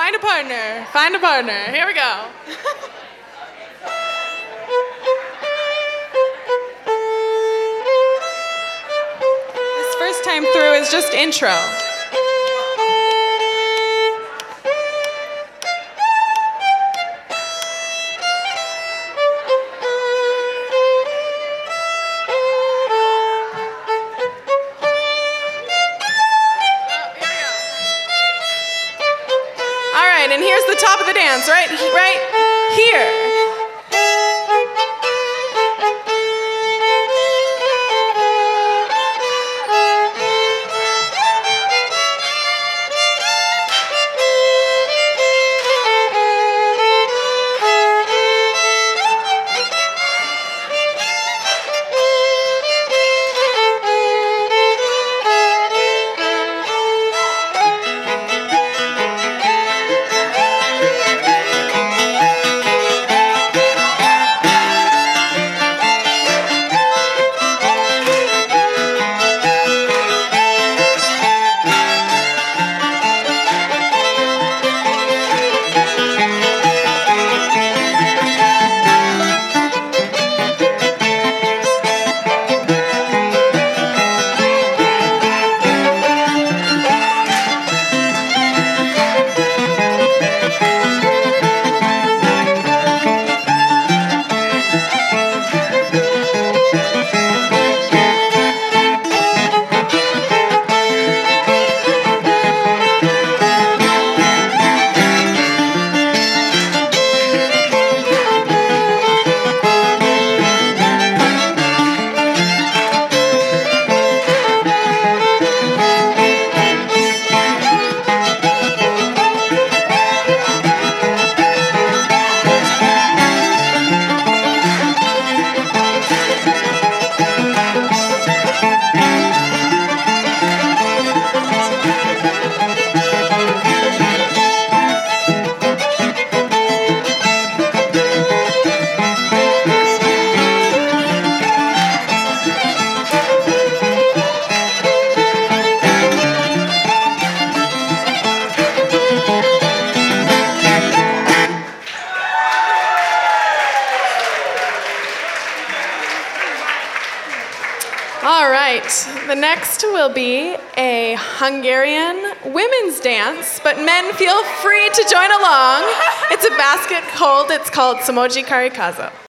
Find a partner. Find a partner. Here we go. This first time through is just intro. And here's the top of the dance, right here. All right, the next will be a Hungarian women's dance, but men feel free to join along. It's a basket hold. It's called Samoji Karikazo.